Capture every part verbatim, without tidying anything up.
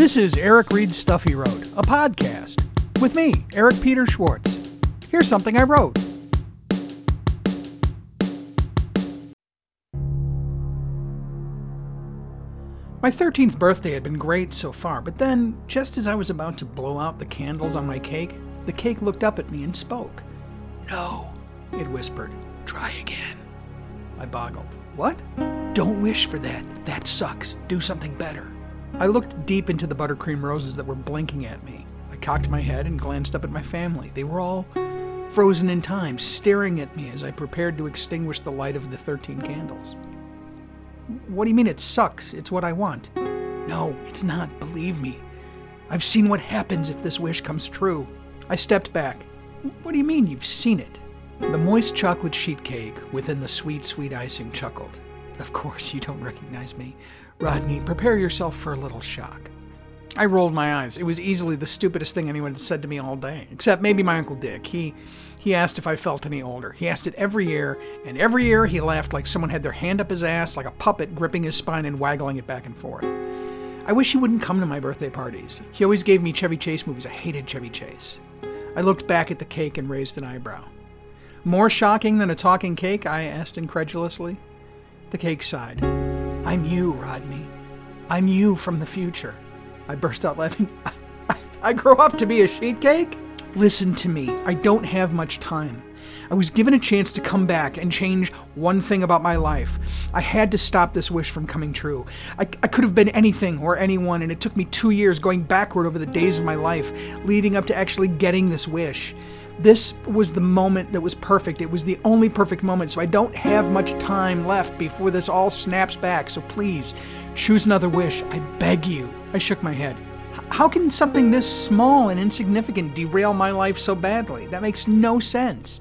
This is Eric Reed's Stuff He Wrote, a podcast with me, Eric Peter Schwartz. Here's something I wrote. My thirteenth birthday had been great so far, but then, just as I was about to blow out the candles on my cake, the cake looked up at me and spoke. "No," it whispered. "Try again." I boggled. "What?" "Don't wish for that. That sucks. Do something better." I looked deep into the buttercream roses that were blinking at me. I cocked my head and glanced up at my family. They were all frozen in time, staring at me as I prepared to extinguish the light of the thirteen candles. "What do you mean it sucks? It's what I want." "No, it's not. Believe me. I've seen what happens if this wish comes true." I stepped back. "What do you mean you've seen it?" The moist chocolate sheet cake within the sweet, sweet icing chuckled. "Of course you don't recognize me. Rodney, prepare yourself for a little shock." I rolled my eyes. It was easily the stupidest thing anyone had said to me all day, except maybe my Uncle Dick. He he asked if I felt any older. He asked it every year, and every year he laughed like someone had their hand up his ass, like a puppet gripping his spine and waggling it back and forth. I wish he wouldn't come to my birthday parties. He always gave me Chevy Chase movies. I hated Chevy Chase. I looked back at the cake and raised an eyebrow. "More shocking than a talking cake?" I asked incredulously. The cake sighed. "I'm you, Rodney. I'm you from the future." I burst out laughing. I, I, I grow up to be a sheet cake? Listen to me. I don't have much time. I was given a chance to come back and change one thing about my life. I had to stop this wish from coming true. I, I could have been anything or anyone, and it took me two years going backward over the days of my life, leading up to actually getting this wish. This was the moment that was perfect. It was the only perfect moment, so I don't have much time left before this all snaps back. So please, choose another wish. I beg you. I shook my head. How can something this small and insignificant derail my life so badly? That makes no sense.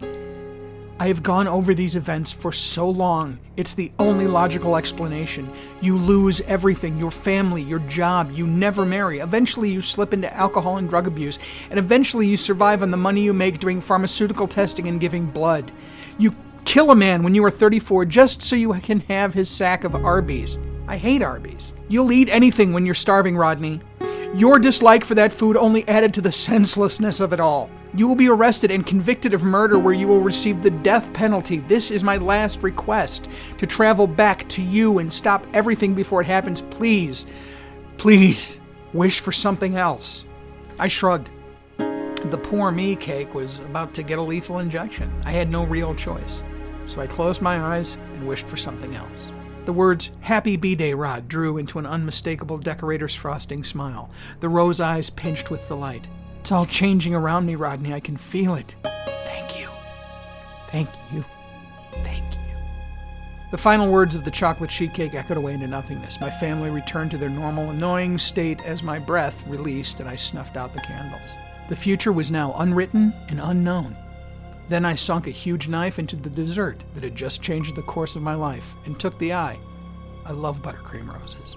I have gone over these events for so long. It's the only logical explanation. You lose everything, your family, your job. You never marry. Eventually you slip into alcohol and drug abuse. And eventually you survive on the money you make doing pharmaceutical testing and giving blood. You kill a man when you are thirty-four just so you can have his sack of Arby's. I hate Arby's. You'll eat anything when you're starving, Rodney. Your dislike for that food only added to the senselessness of it all. You will be arrested and convicted of murder where you will receive the death penalty. This is my last request, to travel back to you and stop everything before it happens. Please, please, wish for something else." I shrugged. The poor me cake was about to get a lethal injection. I had no real choice. So I closed my eyes and wished for something else. The words, "Happy B-Day, Rod," drew into an unmistakable decorator's frosting smile. The rose eyes pinched with delight. "It's all changing around me, Rodney. I can feel it. Thank you. Thank you. Thank you." The final words of the chocolate sheet cake echoed away into nothingness. My family returned to their normal, annoying state as my breath released and I snuffed out the candles. The future was now unwritten and unknown. Then I sunk a huge knife into the dessert that had just changed the course of my life and took the eye. I love buttercream roses.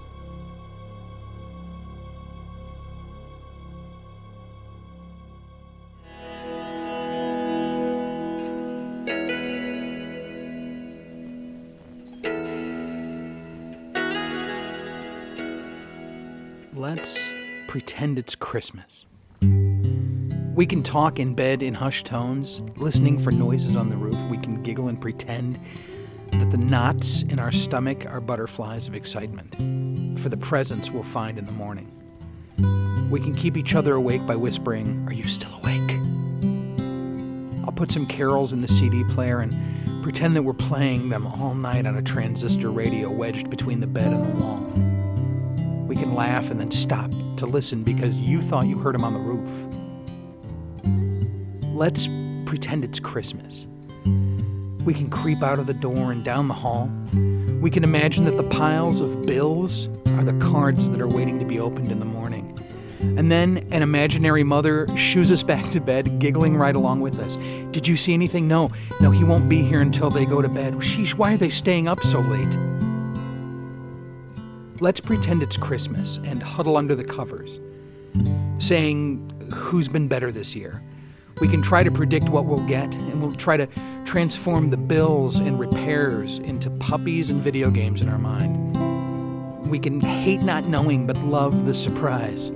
Let's pretend it's Christmas. We can talk in bed in hushed tones, listening for noises on the roof. We can giggle and pretend that the knots in our stomach are butterflies of excitement for the presents we'll find in the morning. We can keep each other awake by whispering, "Are you still awake?" I'll put some carols in the C D player and pretend that we're playing them all night on a transistor radio wedged between the bed and the wall. We can laugh and then stop to listen because you thought you heard him on the roof. Let's pretend it's Christmas. We can creep out of the door and down the hall. We can imagine that the piles of bills are the cards that are waiting to be opened in the morning. And then an imaginary mother shoos us back to bed, giggling right along with us. "Did you see anything? No, no, he won't be here until they go to bed. Sheesh, why are they staying up so late?" Let's pretend it's Christmas and huddle under the covers, saying, "Who's been better this year?" We can try to predict what we'll get, and we'll try to transform the bills and repairs into puppies and video games in our mind. We can hate not knowing but love the surprise.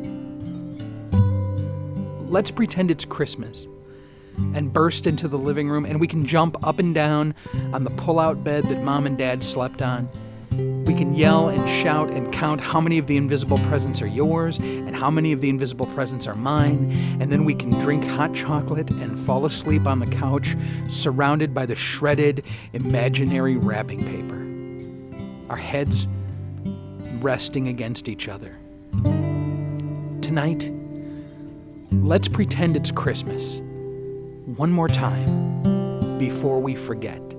Let's pretend it's Christmas and burst into the living room, and we can jump up and down on the pull-out bed that Mom and Dad slept on. We can yell and shout and count how many of the invisible presents are yours and how many of the invisible presents are mine, and then we can drink hot chocolate and fall asleep on the couch surrounded by the shredded, imaginary wrapping paper, our heads resting against each other. Tonight, let's pretend it's Christmas one more time before we forget.